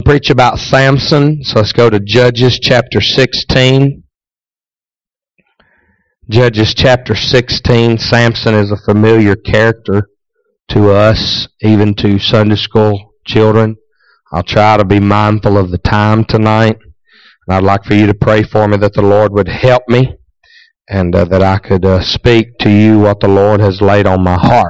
preach about Samson, so let's go to Judges chapter 16. Judges chapter 16. Samson is a familiar character to us, even to Sunday school children. I'll try to be mindful of the time tonight. And I'd like for you to pray for me that the Lord would help me and that I could speak to you what the Lord has laid on my heart.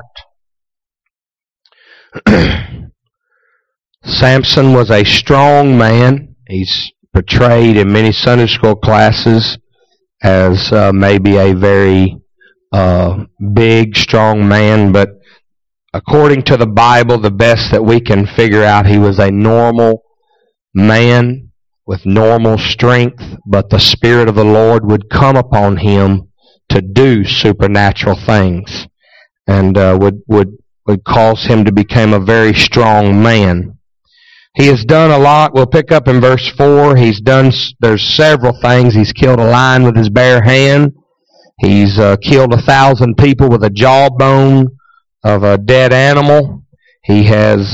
Samson was a strong man. He's portrayed in many Sunday school classes as maybe a very big, strong man, but according to the Bible, the best that we can figure out, he was a normal man with normal strength, but the Spirit of the Lord would come upon him to do supernatural things and would cause him to become a very strong man. He has done a lot. We'll pick up in verse 4. There's several things. He's killed a lion with his bare hand. He's killed 1,000 people with a jawbone of a dead animal. He's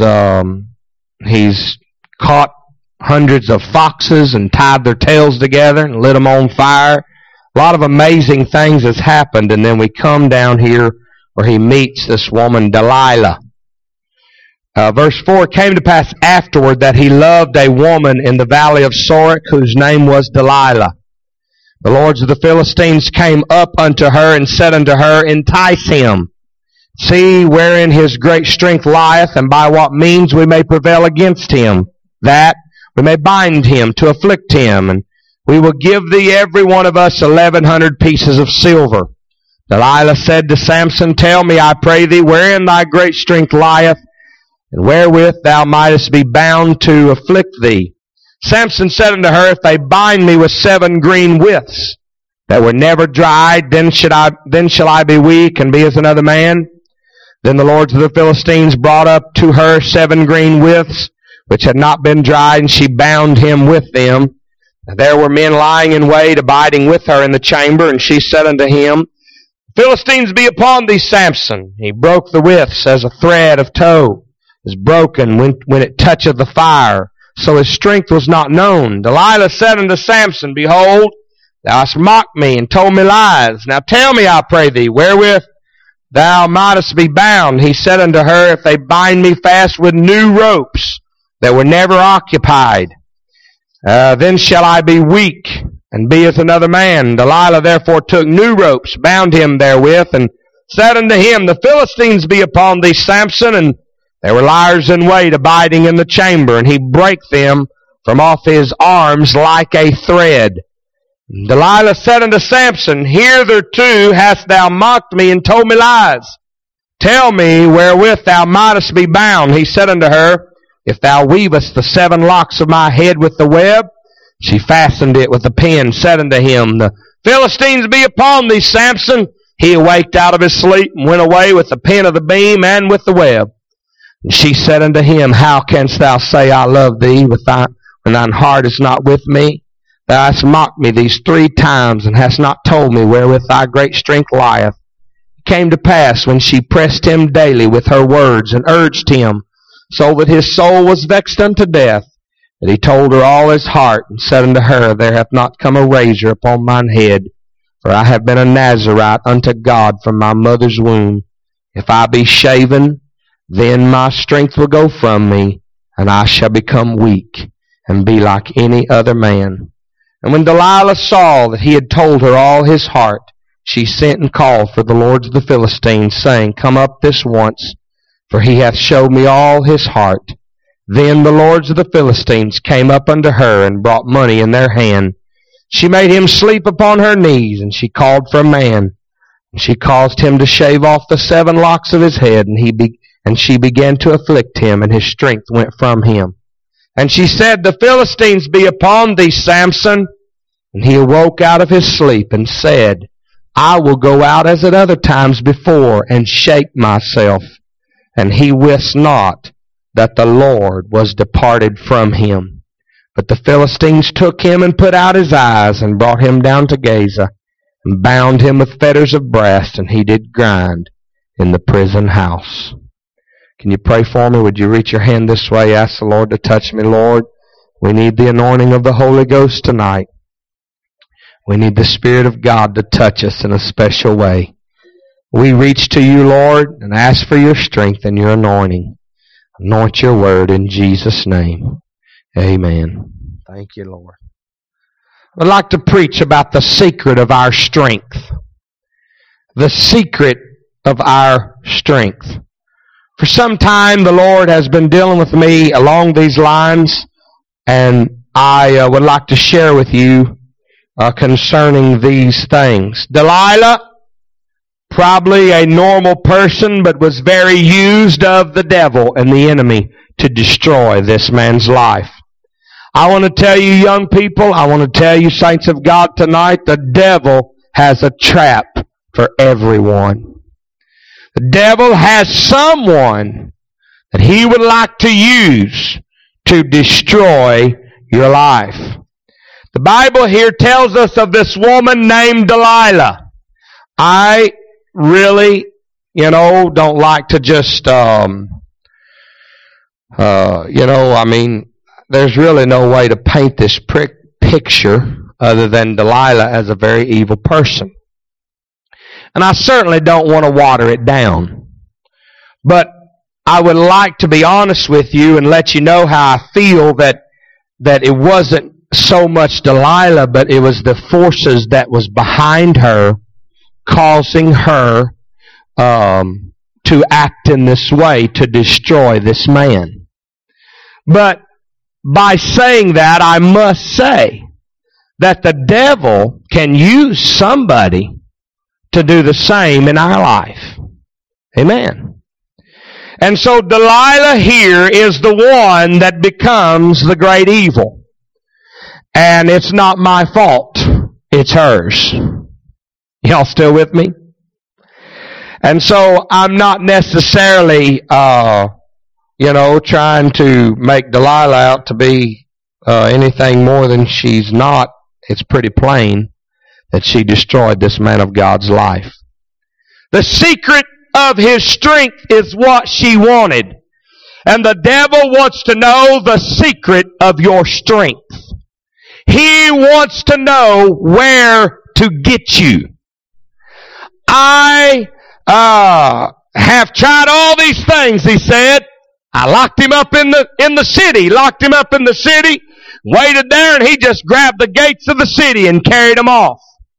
caught hundreds of foxes and tied their tails together and lit them on fire. A lot of amazing things has happened, and then we come down here where he meets this woman, Delilah. Verse 4, it came to pass afterward that he loved a woman in the valley of Sorek, whose name was Delilah. The lords of the Philistines came up unto her and said unto her, Entice him. See wherein his great strength lieth, and by what means we may prevail against him, that we may bind him to afflict him, and we will give thee every one of us 1,100 pieces of silver. Delilah said to Samson, Tell me, I pray thee, wherein thy great strength lieth, and wherewith thou mightest be bound to afflict thee. Samson said unto her, If they bind me with 7 green withs that were never dried, then shall I be weak and be as another man. Then the lords of the Philistines brought up to her 7 green withs, which had not been dried, and she bound him with them. And there were men lying in wait, abiding with her in the chamber, and she said unto him, Philistines be upon thee, Samson. He broke the withs as a thread of tow is broken when it toucheth the fire, so his strength was not known. Delilah said unto Samson, Behold, thou hast mocked me and told me lies. Now tell me, I pray thee, wherewith thou mightest be bound. He said unto her, If they bind me fast with new ropes that were never occupied, then shall I be weak and be as another man. Delilah therefore took new ropes, bound him therewith, and said unto him, The Philistines be upon thee, Samson. And there were liers in wait, abiding in the chamber, and he brake them from off his arms like a thread. Delilah said unto Samson, Hitherto hast thou mocked me and told me lies. Tell me wherewith thou mightest be bound. He said unto her, If thou weavest the 7 locks of my head with the web. She fastened it with a pin, said unto him, The Philistines be upon thee, Samson. He awaked out of his sleep and went away with the pin of the beam and with the web. And she said unto him, How canst thou say, I love thee, when thine heart is not with me? Thou hast mocked me these 3 times, and hast not told me wherewith thy great strength lieth. It came to pass, when she pressed him daily with her words, and urged him, so that his soul was vexed unto death, that he told her all his heart, and said unto her, There hath not come a razor upon mine head, for I have been a Nazarite unto God from my mother's womb. If I be shaven, then my strength will go from me, and I shall become weak, and be like any other man. And when Delilah saw that he had told her all his heart, she sent and called for the lords of the Philistines, saying, Come up this once, for he hath showed me all his heart. Then the lords of the Philistines came up unto her, and brought money in their hand. She made him sleep upon her knees, and she called for a man. And she caused him to shave off the 7 locks of his head, and she began to afflict him, and his strength went from him. And she said, The Philistines be upon thee, Samson. And he awoke out of his sleep, and said, I will go out as at other times before, and shake myself. And he wist not that the Lord was departed from him. But the Philistines took him, and put out his eyes, and brought him down to Gaza, and bound him with fetters of brass, and he did grind in the prison house. Can you pray for me? Would you reach your hand this way? Ask the Lord to touch me, Lord. We need the anointing of the Holy Ghost tonight. We need the Spirit of God to touch us in a special way. We reach to you, Lord, and ask for your strength and your anointing. Anoint your word in Jesus' name. Amen. Thank you, Lord. I'd like to preach about the secret of our strength. The secret of our strength. For some time, the Lord has been dealing with me along these lines, and I would like to share with you concerning these things. Delilah, probably a normal person, but was very used of the devil and the enemy to destroy this man's life. I want to tell you, young people, I want to tell you, saints of God, tonight, the devil has a trap for everyone. The devil has someone that he would like to use to destroy your life. The Bible here tells us of this woman named Delilah. I really, don't like to just, there's really no way to paint this picture other than Delilah as a very evil person. And I certainly don't want to water it down. But I would like to be honest with you and let you know how I feel that it wasn't so much Delilah, but it was the forces that was behind her causing her to act in this way to destroy this man. But by saying that, I must say that the devil can use somebody to do the same in our life. Amen. And so Delilah here is the one that becomes the great evil. And it's not my fault. It's hers. Y'all still with me? And so I'm not necessarily, trying to make Delilah out to be anything more than she's not. It's pretty plain that she destroyed this man of God's life. The secret of his strength is what she wanted. And the devil wants to know the secret of your strength. He wants to know where to get you. I have tried all these things, he said. I locked him up in the city, waited there, and he just grabbed the gates of the city and carried him off.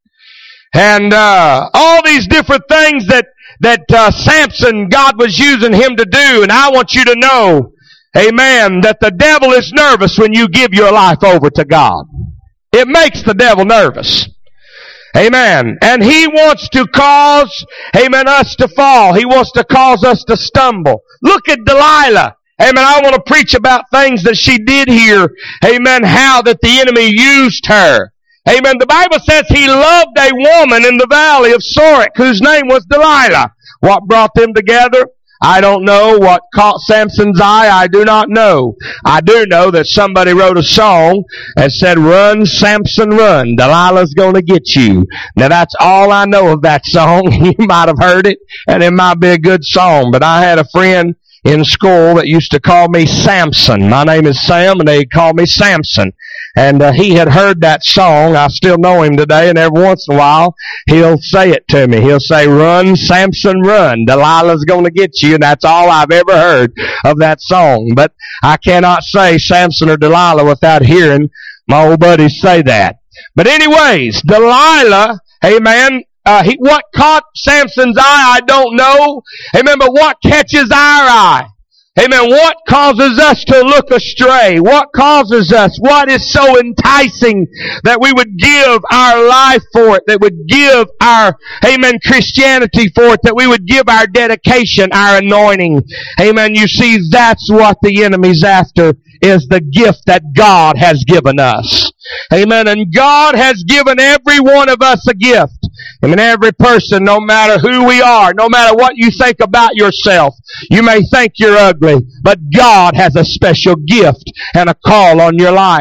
And all these different things that Samson, God was using him to do. And I want you to know, amen, that the devil is nervous when you give your life over to God. It makes the devil nervous. Amen. And he wants to cause, amen, us to fall. He wants to cause us to stumble. Look at Delilah. Amen. I want to preach about things that she did here. Amen. How that the enemy used her. Amen. The Bible says he loved a woman in the valley of Sorek whose name was Delilah. What brought them together? I don't know. What caught Samson's eye? I do not know. I do know that somebody wrote a song and said, "Run, Samson, run. Delilah's going to get you." Now that's all I know of that song. You might have heard it, and it might be a good song. But I had a friend in school that used to call me Samson. My name is Sam, and they called me Samson. And he had heard that song. I still know him today, and every once in a while, he'll say it to me. He'll say, "Run, Samson, run. Delilah's going to get you." And that's all I've ever heard of that song. But I cannot say Samson or Delilah without hearing my old buddies say that. But anyways, Delilah, amen, what caught Samson's eye, I don't know. Amen, but what catches our eye? Amen. What causes us to look astray? What causes us? What is so enticing that we would give our life for it, that would give our, amen, Christianity for it, that we would give our dedication, our anointing? Amen. You see, that's what the enemy's after, is the gift that God has given us. Amen. And God has given every one of us a gift. Amen. Every person, no matter who we are, no matter what you think about yourself, you may think you're ugly, but God has a special gift and a call on your life.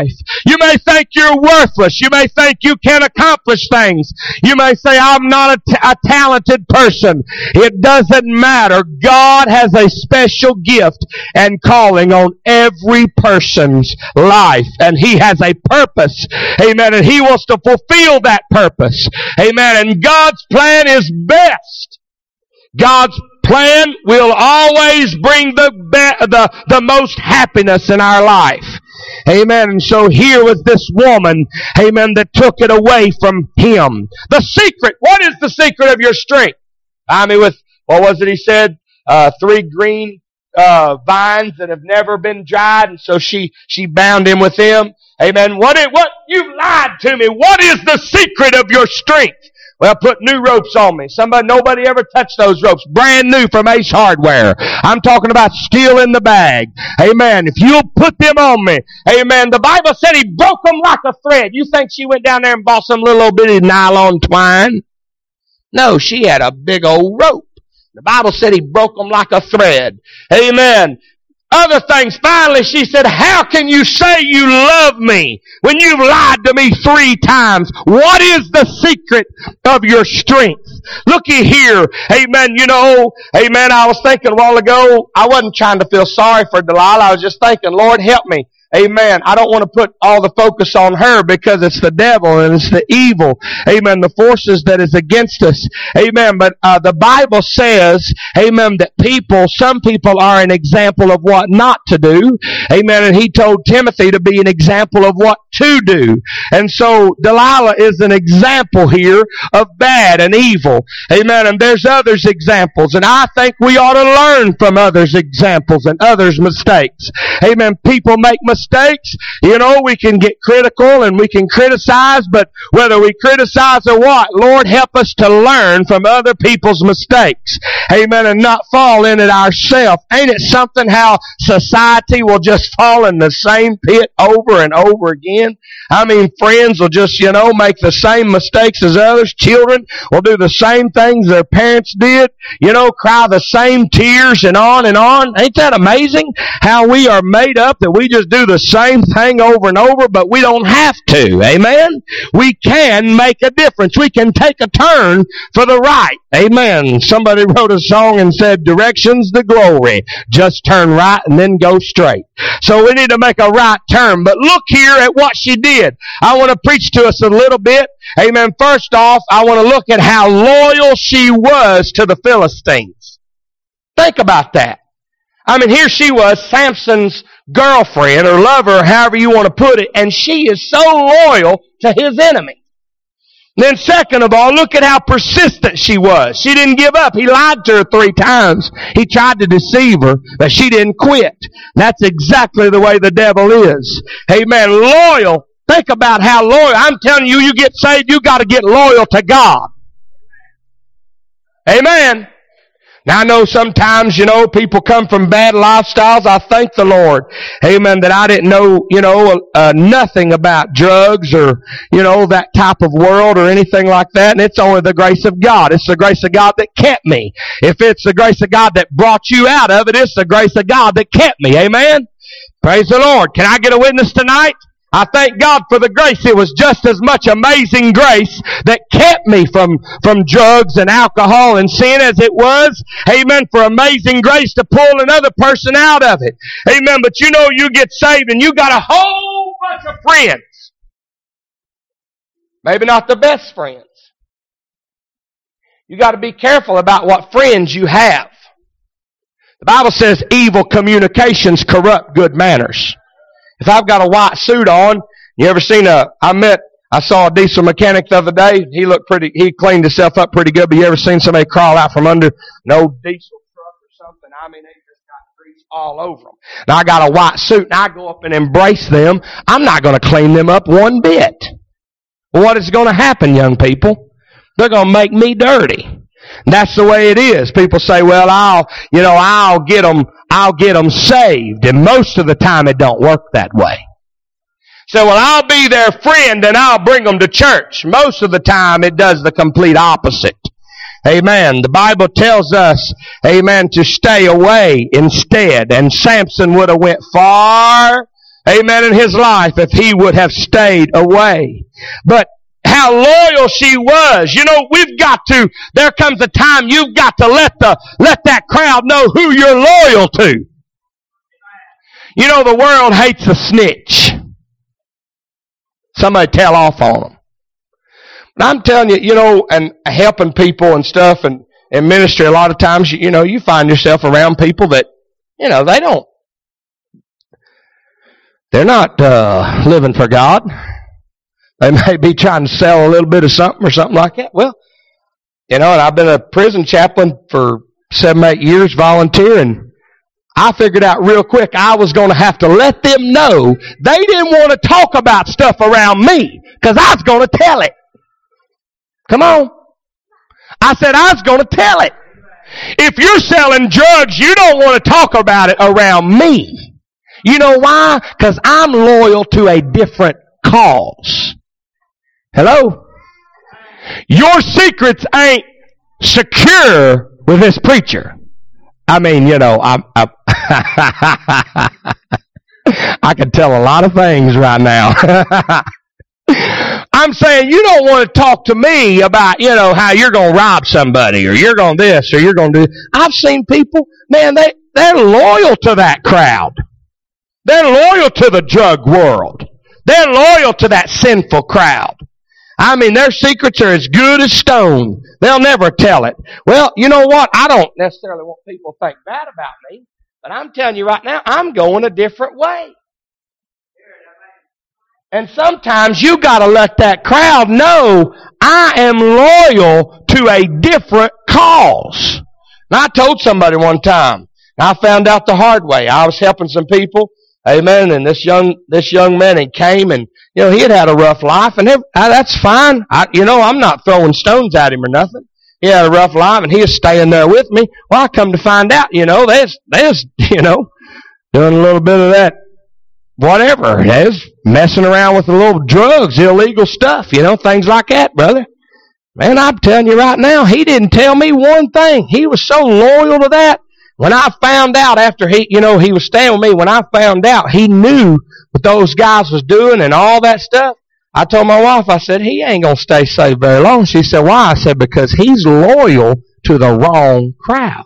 You may think you're worthless. You may think you can't accomplish things. You may say, I'm not a talented person. It doesn't matter. God has a special gift and calling on every person's life. And He has a purpose. Amen. And He wants to fulfill that purpose. Amen. And God's plan is best. God's plan will always bring the most happiness in our life. Amen. And so here was this woman, amen, that took it away from him. The secret. What is the secret of your strength? I mean, with, what was it he said? 3 green vines that have never been dried. And so she bound him with them. Amen. What you lied to me. What is the secret of your strength? Well, put new ropes on me. Nobody ever touched those ropes. Brand new from Ace Hardware. I'm talking about steel in the bag. Amen. If you'll put them on me. Amen. The Bible said He broke them like a thread. You think she went down there and bought some little old bitty nylon twine? No, she had a big old rope. The Bible said He broke them like a thread. Amen. Other things. Finally, she said, how can you say you love me when you've lied to me 3 times? What is the secret of your strength? Looky here. Amen. You know, amen, I was thinking a while ago, I wasn't trying to feel sorry for Delilah. I was just thinking, Lord, help me. Amen. I don't want to put all the focus on her because it's the devil and it's the evil. Amen. The forces that is against us. Amen. But the Bible says, amen, that some people are an example of what not to do. Amen. And He told Timothy to be an example of what to do. And so Delilah is an example here of bad and evil. Amen. And there's others' examples. And I think we ought to learn from others' examples and others' mistakes. Amen. People make mistakes. You know, we can get critical and we can criticize, but whether we criticize or what, Lord, help us to learn from other people's mistakes. Amen. And not fall in it ourselves. Ain't it something how society will just fall in the same pit over and over again? I mean, friends will just, make the same mistakes as others. Children will do the same things their parents did. Cry the same tears and on and on. Ain't that amazing? How we are made up that we just do the same thing over and over, but we don't have to. Amen? We can make a difference. We can take a turn for the right. Amen. Somebody wrote a song and said, direction's the glory. Just turn right and then go straight. So we need to make a right turn. But look here at what she did. I want to preach to us a little bit. Amen. First off, I want to look at how loyal she was to the Philistines. Think about that. I mean, here she was, Samson's girlfriend or lover, however you want to put it, and she is so loyal to his enemy. Then second of all, look at how persistent she was. She didn't give up. He lied to her 3 times. He tried to deceive her, but she didn't quit. That's exactly the way the devil is. Amen. Loyal. Think about how loyal. I'm telling you, you get saved, you got to get loyal to God. Amen. Now I know sometimes, people come from bad lifestyles. I thank the Lord, amen, that I didn't know, nothing about drugs or, that type of world or anything like that. And it's only the grace of God. It's the grace of God that kept me. If it's the grace of God that brought you out of it, it's the grace of God that kept me. Amen. Praise the Lord. Can I get a witness tonight? I thank God for the grace. It was just as much amazing grace that kept me from drugs and alcohol and sin as it was, amen, for amazing grace to pull another person out of it. Amen. But you get saved and you got a whole bunch of friends. Maybe not the best friends. You got to be careful about what friends you have. The Bible says evil communications corrupt good manners. If I've got a white suit on, you ever seen I saw a diesel mechanic the other day. He cleaned himself up pretty good, but you ever seen somebody crawl out from under an old diesel truck or something? I mean, they just got grease all over them. Now I got a white suit and I go up and embrace them. I'm not going to clean them up one bit. Well, what is going to happen, young people? They're going to make me dirty. That's the way it is. People say, well, I'll get them saved. And most of the time it don't work that way. So, well, I'll be their friend and I'll bring them to church. Most of the time it does the complete opposite. Amen. The Bible tells us, amen, to stay away instead. And Samson would have went far amen, in his life if he would have stayed away. But how loyal she was. You know, there comes a time you've got to let that crowd know who you're loyal to. You know, the world hates a snitch. Somebody tell off on them. But I'm telling you, you know, and helping people and stuff and in ministry, a lot of times, you know, you find yourself around people that, you know, they're not living for God. They may be trying to sell a little bit of something or something like that. Well, you know, and I've been a prison chaplain for 7-8 years, volunteering. I figured out real quick I was going to have to let them know they didn't want to talk about stuff around me because I was going to tell it. Come on. I said I was going to tell it. If you're selling drugs, you don't want to talk about it around me. You know why? Because I'm loyal to a different cause. Hello? Your secrets ain't secure with this preacher. I mean, you know, I can tell a lot of things right now. I'm saying you don't want to talk to me about, you know, how you're going to rob somebody or you're going to this or you're going to do. I've seen people, man, they're loyal to that crowd. They're loyal to the drug world. They're loyal to that sinful crowd. I mean, their secrets are as good as stone. They'll never tell it. Well, you know what? I don't necessarily want people to think bad about me, but I'm telling you right now, I'm going a different way. And sometimes you got to let that crowd know I am loyal to a different cause. And I told somebody one time, and I found out the hard way. I was helping some people, amen, and this young man, he came and, you know, he had a rough life, and that's fine. I'm not throwing stones at him or nothing. He had a rough life, and he was staying there with me. Well, I come to find out, you know, there's you know, doing a little bit of that, whatever. There's messing around with a little drugs, illegal stuff, you know, things like that, brother. Man, I'm telling you right now, he didn't tell me one thing. He was so loyal to that. When I found out after he was staying with me, when I found out he knew what those guys was doing and all that stuff, I told my wife, I said, he ain't going to stay safe very long. She said, why? I said, because he's loyal to the wrong crowd.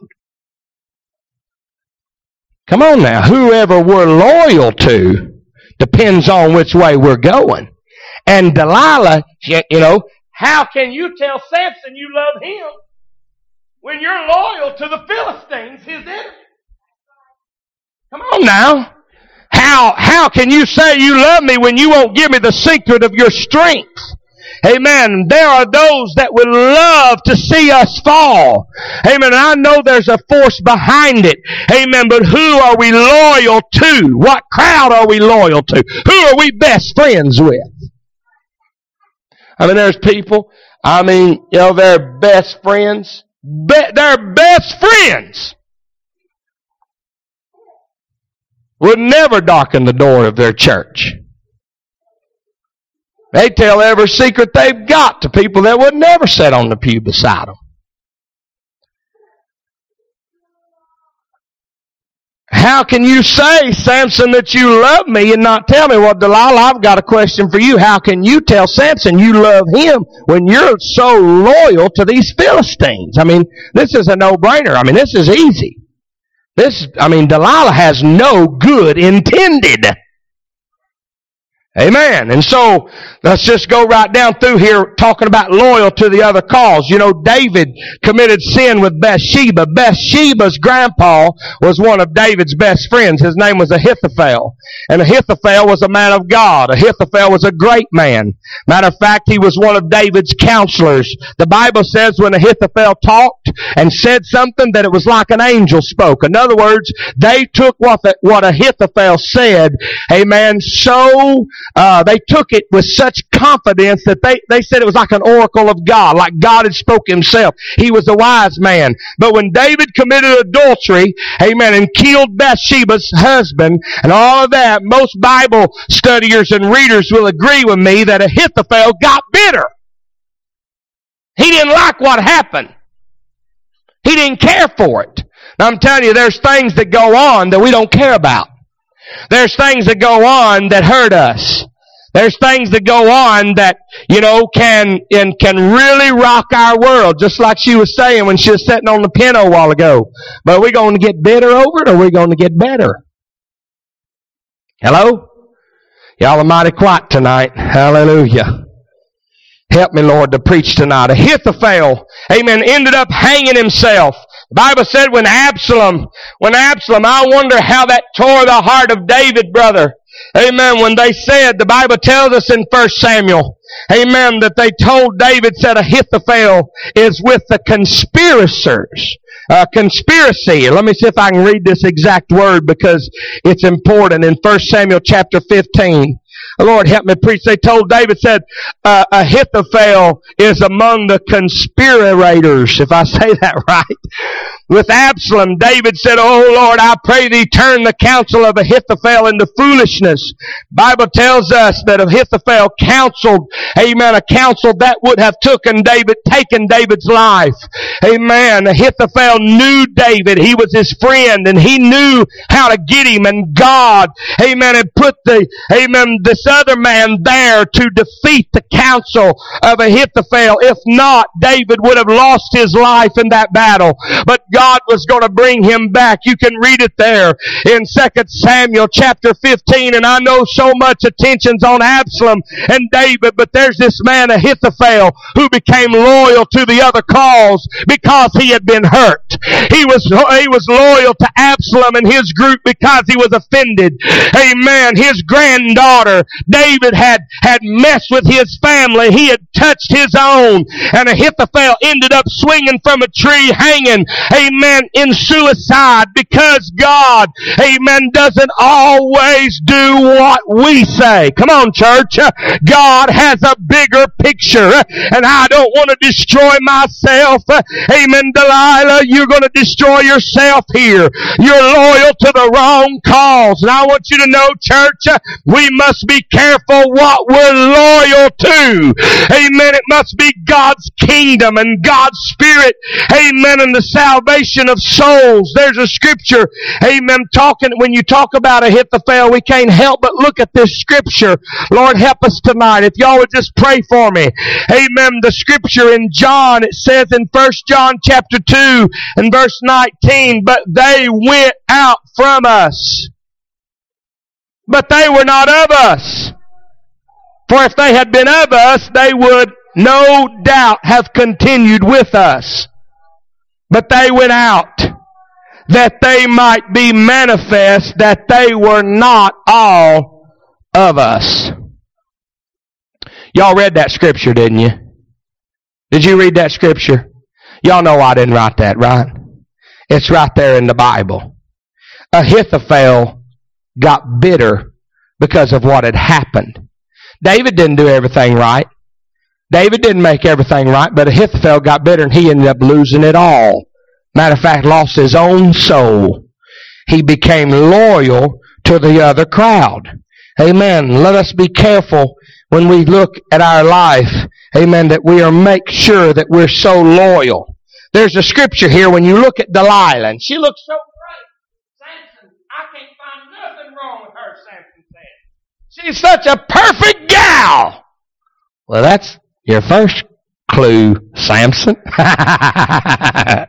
Come on now. Whoever we're loyal to depends on which way we're going. And Delilah, you know, how can you tell Samson you love him when you're loyal to the Philistines, his enemy? Come on now. How can you say you love me when you won't give me the secret of your strength? Amen. There are those that would love to see us fall. Amen. I know there's a force behind it. Amen. But who are we loyal to? What crowd are we loyal to? Who are we best friends with? I mean, there's people, I mean, you know, they're best friends. They're best friends. Would never darken the door of their church. They tell every secret they've got to people that would never sit on the pew beside them. How can you say, Samson, that you love me and not tell me? Well, Delilah, I've got a question for you. How can you tell Samson you love him when you're so loyal to these Philistines? I mean, this is a no-brainer. I mean, this is easy. Delilah has no good intended. Amen. And so, let's just go right down through here talking about loyal to the other cause. You know, David committed sin with Bathsheba. Bathsheba's grandpa was one of David's best friends. His name was Ahithophel. And Ahithophel was a man of God. Ahithophel was a great man. Matter of fact, he was one of David's counselors. The Bible says when Ahithophel talked and said something that it was like an angel spoke. In other words, they took what Ahithophel said, amen, so they took it with such confidence that they said it was like an oracle of God, like God had spoke himself. He was a wise man. But when David committed adultery, amen, and killed Bathsheba's husband and all of that, most Bible studiers and readers will agree with me that Ahithophel got bitter. He didn't like what happened. He didn't care for it. Now, I'm telling you, there's things that go on that we don't care about. There's things that go on that hurt us. There's things that go on that, can really rock our world, just like she was saying when she was sitting on the piano a while ago. But are we going to get bitter over it, or are we going to get better? Hello? Y'all are mighty quiet tonight. Hallelujah. Help me, Lord, to preach tonight. Ahithophel, amen, ended up hanging himself. The Bible said when Absalom, I wonder how that tore the heart of David, brother. Amen. When they said, the Bible tells us in 1 Samuel, amen, that they told David, said Ahithophel is with the conspirators. Conspiracy. Let me see if I can read this exact word because it's important. In 1 Samuel chapter 15. Lord, help me preach. They told David, said, Ahithophel is among the conspirators, if I say that right. With Absalom, David said, oh Lord, I pray thee turn the counsel of Ahithophel into foolishness. Bible tells us that Ahithophel counseled, amen, a counsel that would have taken David's life. Amen. Ahithophel knew David. He was his friend and he knew how to get him, and God, amen, had put this other man there to defeat the counsel of Ahithophel. If not, David would have lost his life in that battle. But God was going to bring him back. You can read it there in 2 Samuel chapter 15. And I know so much attention's on Absalom and David, but there's this man Ahithophel who became loyal to the other cause because he had been hurt. He was loyal to Absalom and his group because he was offended. Amen. His granddaughter, David had messed with his family. He had touched his own. And Ahithophel ended up swinging from a tree, hanging, amen, in suicide, because God, amen, doesn't always do what we say. Come on, church. God has a bigger picture, and I don't want to destroy myself. Amen, Delilah, you're going to destroy yourself here. You're loyal to the wrong cause. And I want you to know, church, we must be careful what we're loyal to. Amen. It must be God's kingdom and God's Spirit. Amen. And the salvation of souls. There's a scripture. Amen. When you talk about Ahithophel, we can't help but look at this scripture. Lord, help us tonight. If y'all would just pray for me. Amen. The scripture in John, it says in 1 John chapter 2 and verse 19, but they went out from us, but they were not of us. For if they had been of us, they would no doubt have continued with us. But they went out, that they might be manifest that they were not all of us. Y'all read that scripture, didn't you? Did you read that scripture? Y'all know I didn't write that, right? It's right there in the Bible. Ahithophel got bitter because of what had happened. David didn't do everything right. David didn't make everything right, but Ahithophel got bitter and he ended up losing it all. Matter of fact, lost his own soul. He became loyal to the other crowd. Amen. Let us be careful when we look at our life, amen, that we make sure that we're so loyal. There's a scripture here when you look at Delilah, and she looks so great. Samson, I can't find nothing wrong with her, Samson said. She's such a perfect gal. Well, that's your first clue, Samson. I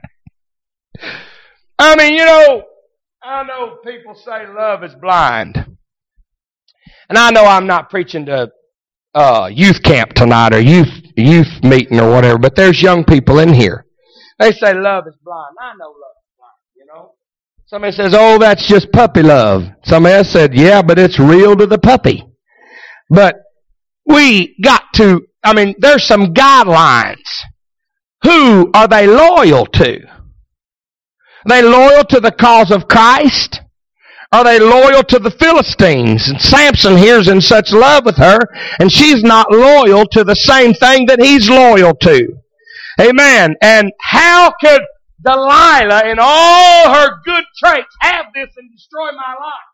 mean, I know people say love is blind. And I know I'm not preaching to youth camp tonight or youth meeting or whatever, but there's young people in here. They say love is blind. I know love is blind, Somebody says, oh, that's just puppy love. Somebody else said, yeah, but it's real to the puppy. But we got to, there's some guidelines. Who are they loyal to? Are they loyal to the cause of Christ? Are they loyal to the Philistines? And Samson here's in such love with her, and she's not loyal to the same thing that he's loyal to. Amen. And how could Delilah, in all her good traits, have this and destroy my life?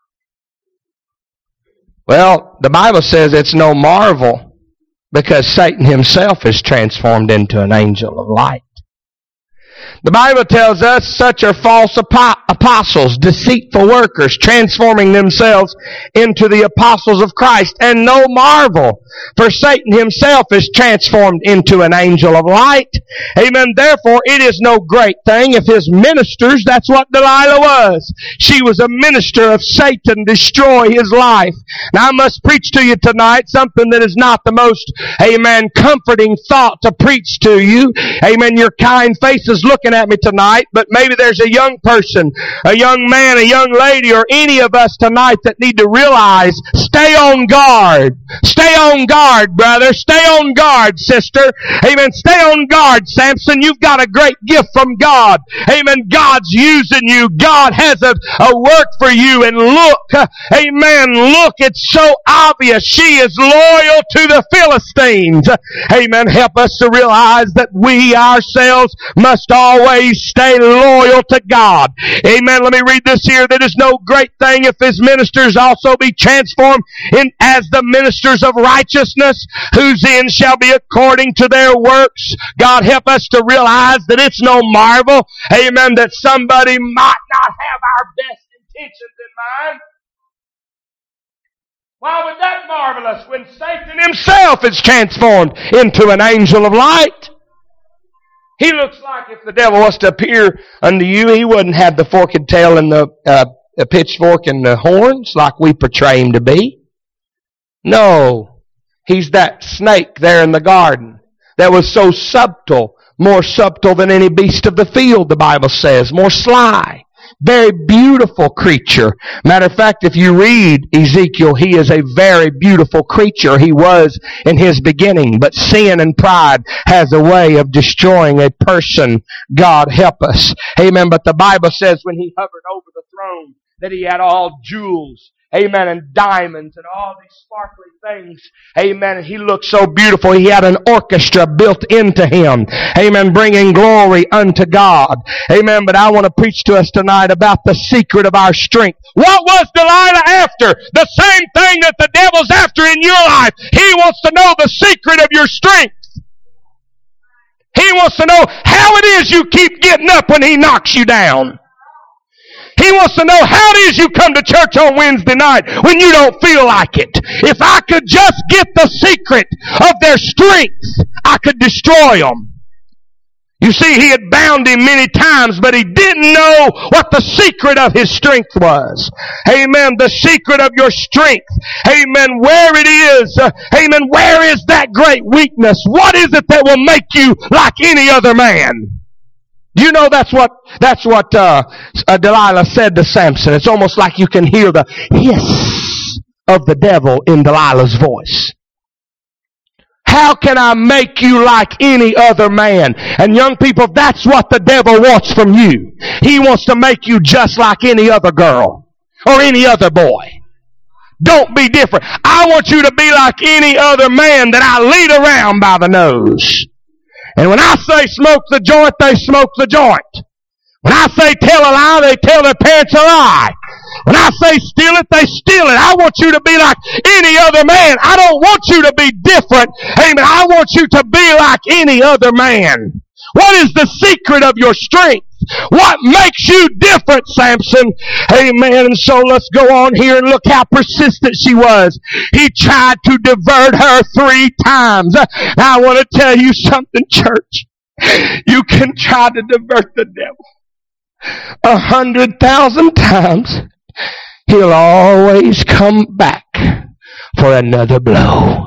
Well, the Bible says it's no marvel, because Satan himself is transformed into an angel of light. The Bible tells us such are false apostles, deceitful workers, transforming themselves into the apostles of Christ. And no marvel, for Satan himself is transformed into an angel of light. Amen. Therefore, it is no great thing if his ministers, that's what Delilah was. She was a minister of Satan, destroy his life. Now I must preach to you tonight something that is not the most, amen, comforting thought to preach to you. Amen. Your kind face is looking at me tonight, but maybe there's a young person, a young man, a young lady, or any of us tonight that need to realize, stay on guard. Stay on guard, brother. Stay on guard, sister. Amen. Stay on guard, Samson. You've got a great gift from God. Amen. God's using you. God has a work for you. And look, amen, look, it's so obvious. She is loyal to the Philistines. Amen. Help us to realize that we ourselves must always stay loyal to God. Amen. Let me read this here. That is no great thing if his ministers also be transformed as the ministers of righteousness, whose end shall be according to their works. God, help us to realize that it's no marvel, amen, that somebody might not have our best intentions in mind. Why would that marvelous when Satan himself is transformed into an angel of light? He looks like if the devil was to appear unto you, he wouldn't have the forked tail and the pitchfork and the horns like we portray him to be. No, he's that snake there in the garden that was so subtle, more subtle than any beast of the field, the Bible says, more sly. Very beautiful creature. Matter of fact, if you read Ezekiel, he is a very beautiful creature. He was in his beginning. But sin and pride has a way of destroying a person. God help us. Amen. But the Bible says when he hovered over the throne that he had all jewels. Amen. And diamonds and all these sparkly things. Amen. And he looked so beautiful. He had an orchestra built into him. Amen. Bringing glory unto God. Amen. But I want to preach to us tonight about the secret of our strength. What was Delilah after? The same thing that the devil's after in your life. He wants to know the secret of your strength. He wants to know how it is you keep getting up when he knocks you down. He wants to know how it is you come to church on Wednesday night when you don't feel like it. If I could just get the secret of their strength, I could destroy them. You see, he had bound him many times, but he didn't know what the secret of his strength was. Amen. The secret of your strength. Amen. Where it is. Amen. Where is that great weakness? What is it that will make you like any other man? You know that's what Delilah said to Samson. It's almost like you can hear the hiss of the devil in Delilah's voice. How can I make you like any other man? And young people, that's what the devil wants from you. He wants to make you just like any other girl or any other boy. Don't be different. I want you to be like any other man that I lead around by the nose. And when I say smoke the joint, they smoke the joint. When I say tell a lie, they tell their parents a lie. When I say steal it, they steal it. I want you to be like any other man. I don't want you to be different. Amen. I want you to be like any other man. What is the secret of your strength? What makes you different, Samson? Amen. And so let's go on here and look how persistent she was. He tried to divert her 3 times. Now I want to tell you something, church. You can try to divert the devil 100,000 times. He'll always come back for another blow.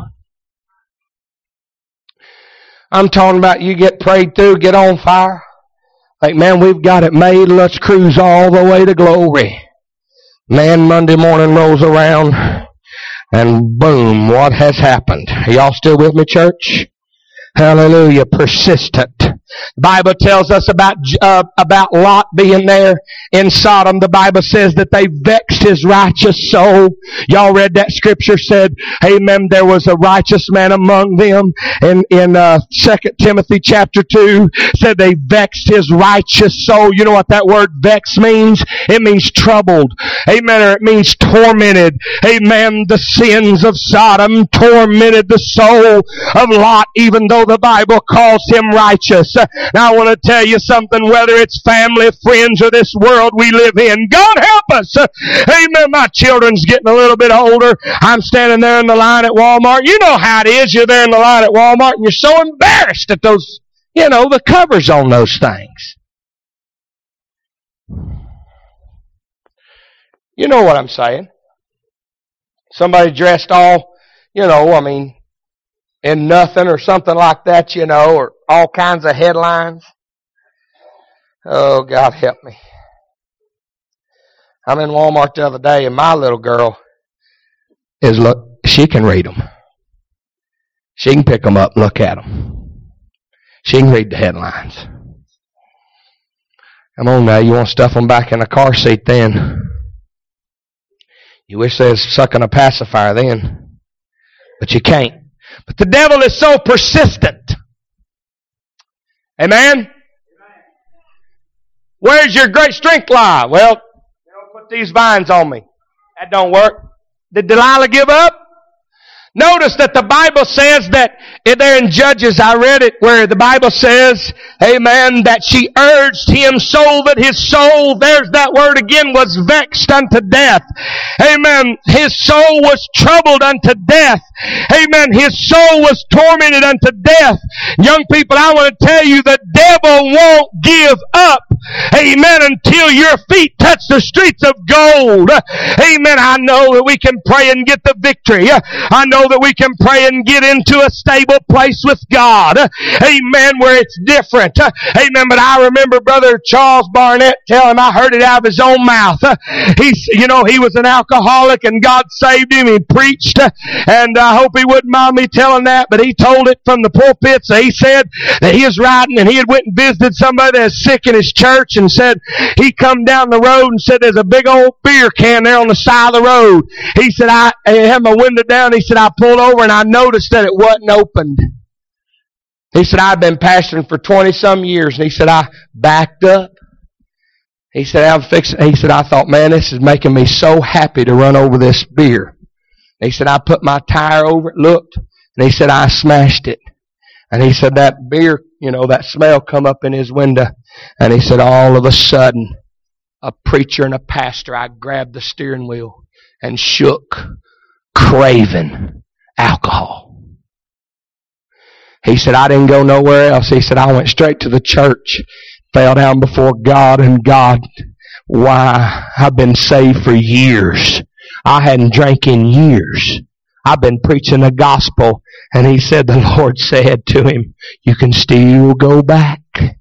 I'm talking about you get prayed through, get on fire. Like, man, we've got it made. Let's cruise all the way to glory. Man, Monday morning rolls around, and boom, what has happened? Are y'all still with me, church? Hallelujah. Persistent. The Bible tells us about Lot being there in Sodom. The Bible says that they vexed his righteous soul. Y'all read that scripture, said, amen, there was a righteous man among them. In 2 Timothy chapter 2, said they vexed his righteous soul. You know what that word vex means? It means troubled. Amen. Or it means tormented. Amen. The sins of Sodom tormented the soul of Lot, even though the Bible calls him righteous. Now I want to tell you something, whether it's family, friends, or this world we live in, God help us. Amen. My children's getting a little bit older. I'm standing there in the line at Walmart. You know how it is. You're there in the line at Walmart and you're so embarrassed at those, the covers on those things. You know what I'm saying. Somebody dressed all, in nothing or something like that, or all kinds of headlines. Oh, God help me. I'm in Walmart the other day and my little girl she can read them. She can pick them up and look at them. She can read the headlines. Come on now, you want to stuff them back in a car seat then. You wish they was sucking a pacifier then. But you can't. But the devil is so persistent. Amen? Where's your great strength lie? Well, put these vines on me. That don't work. Did Delilah give up? Notice that the Bible says that there in Judges, I read it, where the Bible says, amen, that she urged him so that his soul, there's that word again, was vexed unto death. Amen. His soul was troubled unto death. Amen. His soul was tormented unto death. Young people, I want to tell you, the devil won't give up. Amen. Until your feet touch the streets of gold. Amen. I know that we can pray and get the victory. I know that we can pray and get into a stable place with God. Amen. Where it's different. Amen. But I remember Brother Charles Barnett telling, I heard it out of his own mouth. He was an alcoholic and God saved him. He preached. And I hope he wouldn't mind me telling that, but he told it from the pulpit. So he said that he was riding and he had went and visited somebody that's sick in his church and said he come down the road and said there's a big old beer can there on the side of the road. He said, I had my window down. He said, I pulled over and I noticed that it wasn't opened. He said, I've been pastoring for 20-some years. And he said, I backed up. He said, I thought, man, this is making me so happy to run over this beer. And he said, I put my tire over it, looked, and he said, I smashed it. And he said, that beer, that smell come up in his window. And he said, all of a sudden, a preacher and a pastor, I grabbed the steering wheel and shook, craving alcohol. He said, I didn't go nowhere else. He said, I went straight to the church, fell down before God, and God, why, I've been saved for years. I hadn't drank in years. I've been preaching the gospel. And he said, the Lord said to him, you can still go back.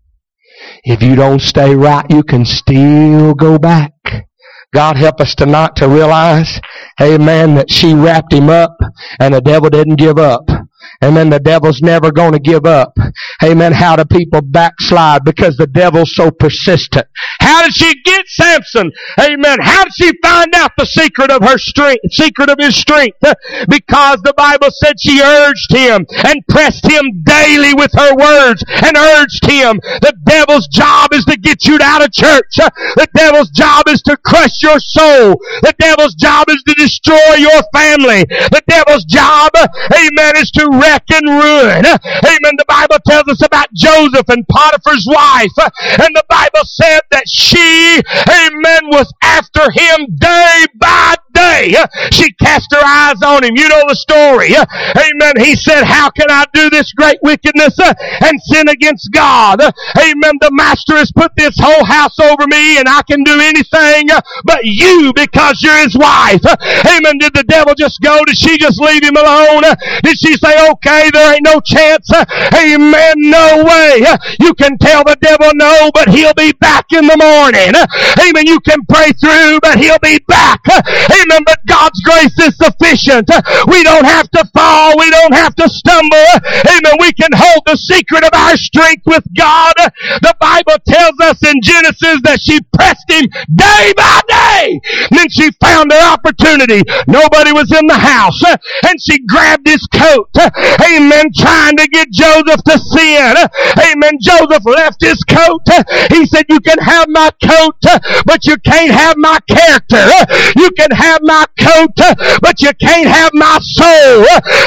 If you don't stay right, you can still go back. God help us tonight to realize, amen, that she wrapped him up and the devil didn't give up. Amen. The devil's never going to give up. Amen. How do people backslide? Because the devil's so persistent. How did she get Samson? Amen. How did she find out the secret of her strength, secret of his strength? Because the Bible said she urged him and pressed him daily with her words and urged him. The devil's job is to get you out of church. The devil's job is to crush your soul. The devil's job is to destroy your family. The devil's job, amen, is to wreck and ruin. Amen. The Bible tells us about Joseph and Potiphar's wife. And the Bible said that she, amen, was after him day by day. She cast her eyes on him. You know the story. Amen. He said, how can I do this great wickedness and sin against God? Amen. The master has put this whole house over me and I can do anything but you because you're his wife. Amen. Did the devil just go? Did she just leave him alone? Did she say, okay, there ain't no chance? Amen. No way. You can tell the devil no, but he'll be back in the morning. Amen. You can pray through, but he'll be back. Amen. But God's grace is sufficient. We don't have to fall. We don't have to stumble. Amen. We can hold the secret of our strength with God. The Bible tells us in Genesis that she pressed him day by day. And then she found her opportunity. Nobody was in the house. And she grabbed his coat. Amen. Trying to get Joseph to sin. Amen. Joseph left his coat. He said, you can have my coat, but you can't have my character. You can have my coat, but you can't have my soul. Amen.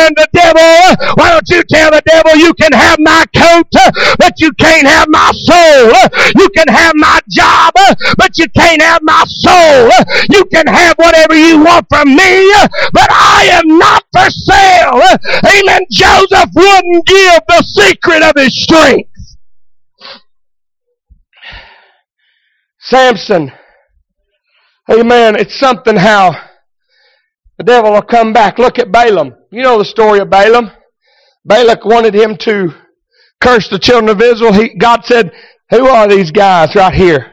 Amen. The devil, why don't you tell the devil, you can have my coat, but you can't have my soul. You can have my job, but you can't have my soul. You can have whatever you want from me, but I am not for sale. Amen. Joseph wouldn't give the secret of his strength. Samson, amen, it's something how the devil will come back. Look at Balaam. You know the story of Balaam. Balak wanted him to curse the children of Israel. God said, who are these guys right here?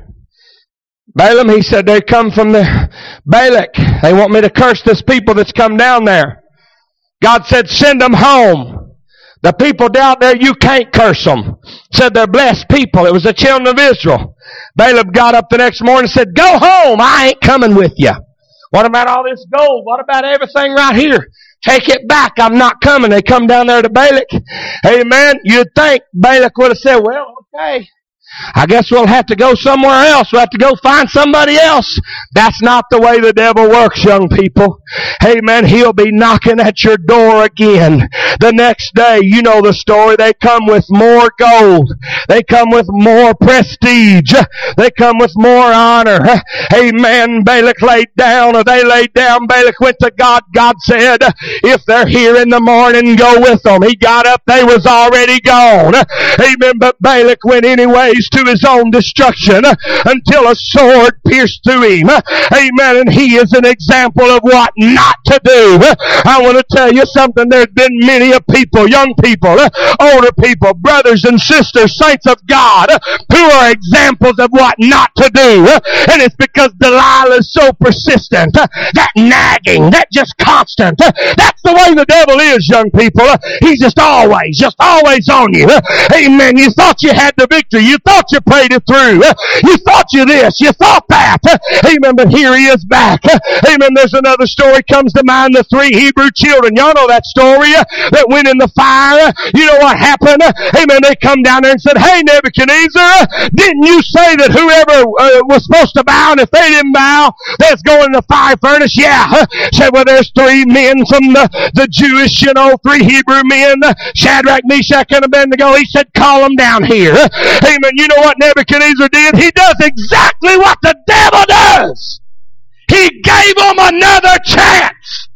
Balaam, he said, they come from the Balak. They want me to curse this people that's come down there. God said, send them home. The people down there, you can't curse them. Said they're blessed people. It was the children of Israel. Balaam got up the next morning and said, go home. I ain't coming with you. What about all this gold? What about everything right here? Take it back. I'm not coming. They come down there to Balak. Amen. You'd think Balak would have said, well, okay, I guess we'll have to go somewhere else. We'll have to go find somebody else. That's not the way the devil works, young people. Amen. He'll be knocking at your door again. The next day, you know the story. They come with more gold. They come with more prestige. They come with more honor. Amen. Balak laid down, or they laid down. Balak went to God. God said, if they're here in the morning, go with them. He got up. They was already gone. Amen. But Balak went anyways to his own destruction until a sword pierced through him. Amen. And he is an example of what not to do. I want to tell you something. There's been many of people, young people, older people, brothers and sisters, saints of God, who are examples of what not to do. And it's because Delilah is so persistent. That nagging, that just constant. That's the way the devil is, young people. He's just always on you. Amen. You thought you had the victory. You thought you prayed it through. You thought you this. You thought that. Amen. But here he is back. Amen. There's another story comes to mind. The 3 Hebrew children. Y'all know that story that went in the fire. You know what happened? Amen. They come down there and said, hey, Nebuchadnezzar, didn't you say that whoever was supposed to bow, and if they didn't bow, they's going in the fire furnace? Yeah. Said, well, there's 3 men from the Jewish, 3 Hebrew men, Shadrach, Meshach, and Abednego. He said, call them down here. Amen. You know what Nebuchadnezzar did? He does exactly what the devil does. He gave them another chance.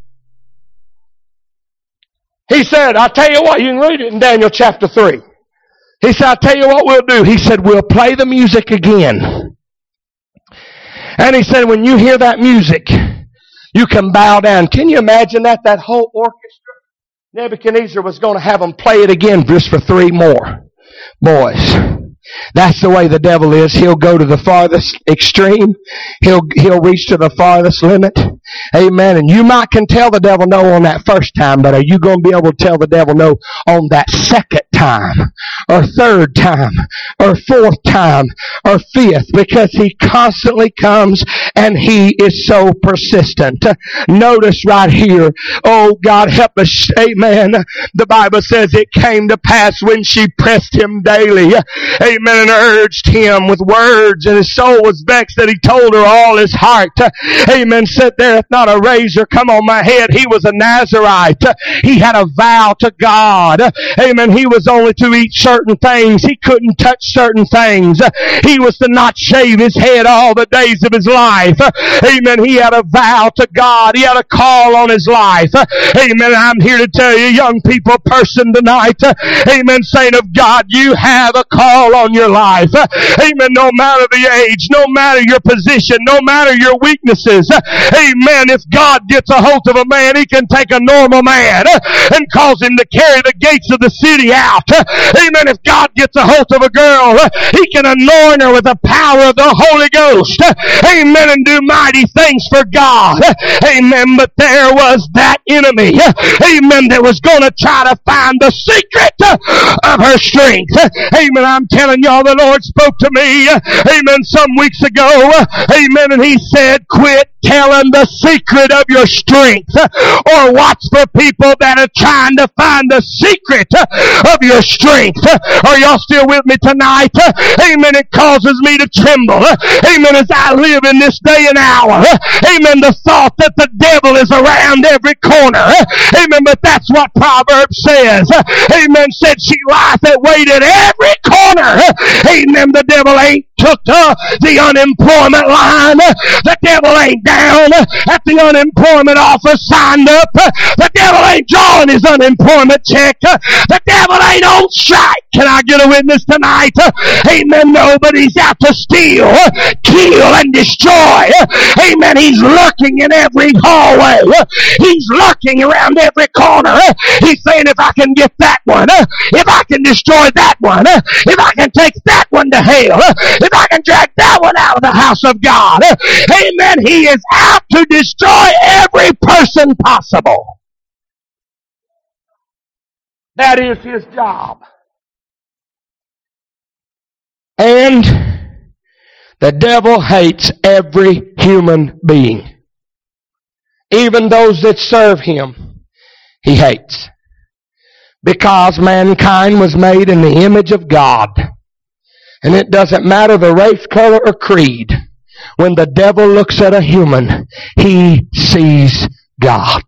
He said, I'll tell you what, you can read it in Daniel chapter 3. He said, I'll tell you what we'll do. He said, we'll play the music again. And he said, when you hear that music, you can bow down. Can you imagine that? That whole orchestra? Nebuchadnezzar was going to have them play it again just for 3 more. Boys, that's the way the devil is. He'll go to the farthest extreme. He'll reach to the farthest limit. Amen. And you might can tell the devil no on that first time, but are you going to be able to tell the devil no on that second time, or third time, or fourth time, or fifth? Because he constantly comes and he is so persistent. Notice right here, oh God help us, amen. The Bible says it came to pass when she pressed him daily, amen, and urged him with words, and his soul was vexed that he told her all his heart. Amen. Said, there hath not a razor come on my head. He was a Nazarite. He had a vow to God. Amen. He was only to eat certain things. He couldn't touch certain things. He was to not shave his head all the days of his life. Amen. He had a vow to God. He had a call on his life. Amen. I'm here to tell you, young people, person tonight, amen, saint of God, you have a call on your life. Amen. No matter the age, no matter your position, no matter your weaknesses. Amen. If God gets a hold of a man, he can take a normal man and cause him to carry the gates of the city out. Amen. If God gets a hold of a girl, he can anoint her with the power of the Holy Ghost. Amen. And do mighty things for God. Amen. But there was that enemy. Amen. That was going to try to find the secret of her strength. Amen. I'm telling y'all, the Lord spoke to me, amen, some weeks ago. Amen. And he said, quit telling the secret of your strength, or watch for people that are trying to find the secret of of your strength. Are y'all still with me tonight? Amen. It causes me to tremble. Amen. As I live in this day and hour. Amen. The thought that the devil is around every corner. Amen. But that's what Proverbs says. Amen. Said she lieth that wait at every corner. Amen. The devil ain't took the unemployment line. The devil ain't down at the unemployment office signed up. The devil ain't drawing his unemployment check. The devil ain't on strike. Can I get a witness tonight? Amen. Nobody's out to steal, kill, and destroy. Amen. He's lurking in every hallway. He's lurking around every corner. He's saying, if I can get that one, if I can destroy that one, if I can take that one to hell, if I can drag that one out of the house of God, amen, he is out to destroy every person possible. That is his job. And the devil hates every human being. Even those that serve him, he hates. Because mankind was made in the image of God. And it doesn't matter the race, color, or creed. When the devil looks at a human, he sees God.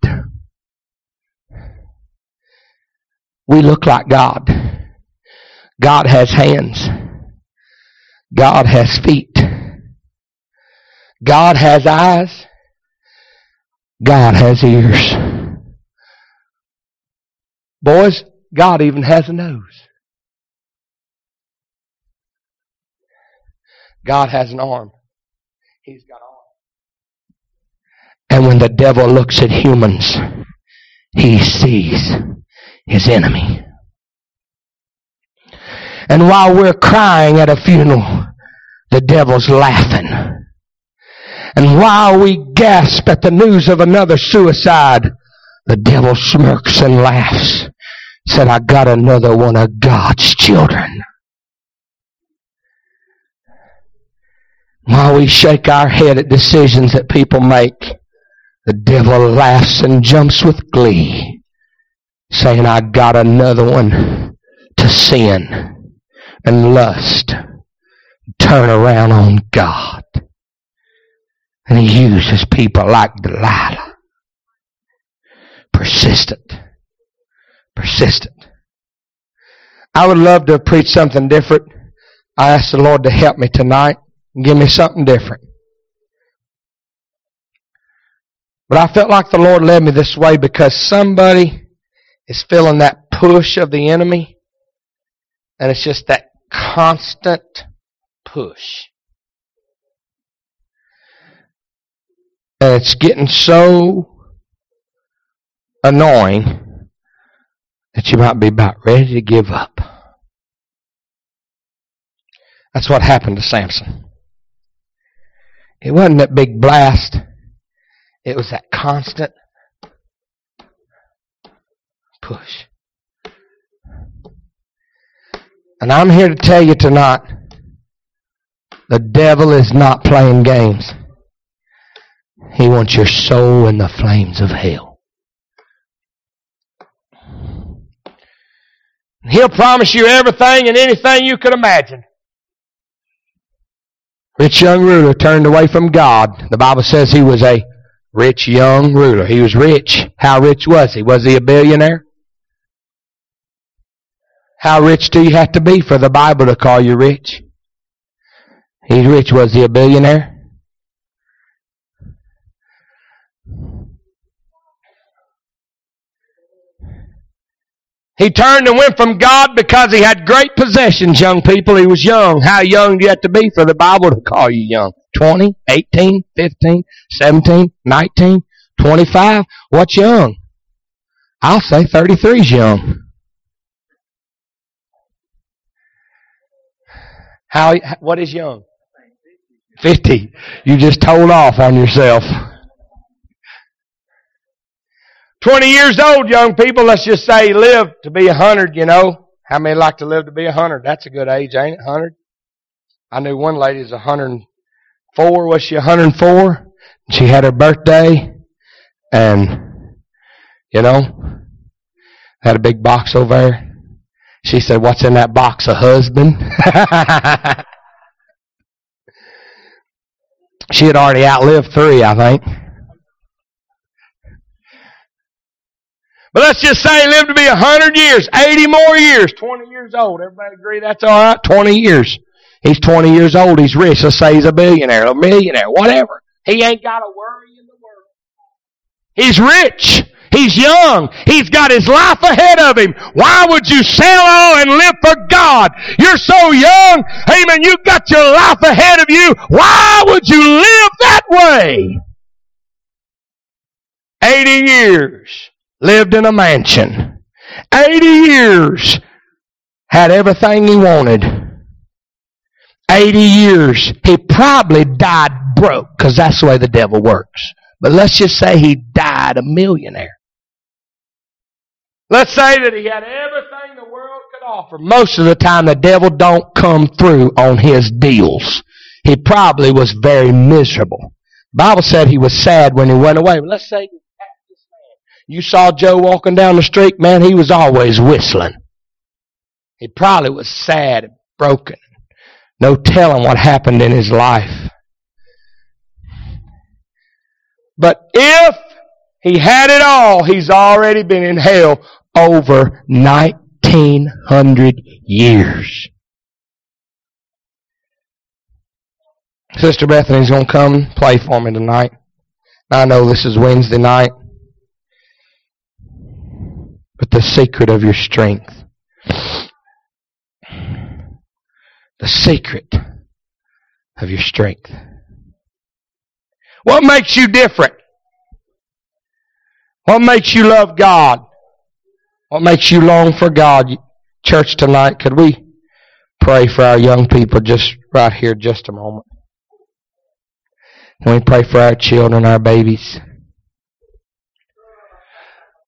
We look like God. God has hands. God has feet. God has eyes. God has ears. Boys, God even has a nose. God has an arm. He's got arms. And when the devil looks at humans, he sees his enemy. And while we're crying at a funeral, the devil's laughing. And while we gasp at the news of another suicide, the devil smirks and laughs. Said, I got another one of God's children. While we shake our head at decisions that people make, the devil laughs and jumps with glee, saying, I got another one to sin and lust, turn around on God. And he uses people like Delilah. Persistent. I would love to preach something different. I asked the Lord to help me tonight and give me something different. But I felt like the Lord led me this way because somebody is feeling that push of the enemy. And it's just that constant push. And it's getting so annoying that you might be about ready to give up. That's what happened to Samson. It wasn't that big blast. It was that constant push. And I'm here to tell you tonight, the devil is not playing games. He wants your soul in the flames of hell. He'll promise you everything and anything you could imagine. Rich young ruler turned away from God. The Bible says he was a rich young ruler. He was rich. How rich was he? Was he a billionaire? How rich do you have to be for the Bible to call you rich? He's rich. Was he a billionaire? He turned and went from God because he had great possessions, young people. He was young. How young do you have to be for the Bible to call you young? 20, 18, 15, 17, 19, 25? What's young? I'll say 33 is young. What is young? 50. You just told off on yourself. 20 years old, young people, let's just say live to be 100, you know. How many like to live to be 100? That's a good age, ain't it? 100? I knew one lady was 104. Was she 104? She had her birthday, and, you know, had a big box over there. She said, what's in that box, a husband? She had already outlived 3, I think. But let's just say he lived to be 100 years, 80 more years, 20 years old. Everybody agree that's all right? 20 years. He's 20 years old. He's rich. Let's say he's a billionaire, a millionaire, whatever. He ain't got a worry in the world. He's rich. He's young. He's got his life ahead of him. Why would you sell all and live for God? You're so young. Amen. You've got your life ahead of you. Why would you live that way? 80 years. Lived in a mansion. 80 years. Had everything he wanted. 80 years. He probably died broke, because that's the way the devil works. But let's just say he died a millionaire. Let's say that he had everything the world could offer. Most of the time the devil don't come through on his deals. He probably was very miserable. The Bible said he was sad when he went away. But let's say you saw Joe walking down the street, man, he was always whistling. He probably was sad and broken. No telling what happened in his life. But if he had it all, he's already been in hell over 1900 years. Sister Bethany's going to come play for me tonight. I know this is Wednesday night. But the secret of your strength. The secret of your strength. What makes you different? What makes you love God? What makes you long for God? Church tonight, could we pray for our young people just right here, just a moment? Can we pray for our children, our babies?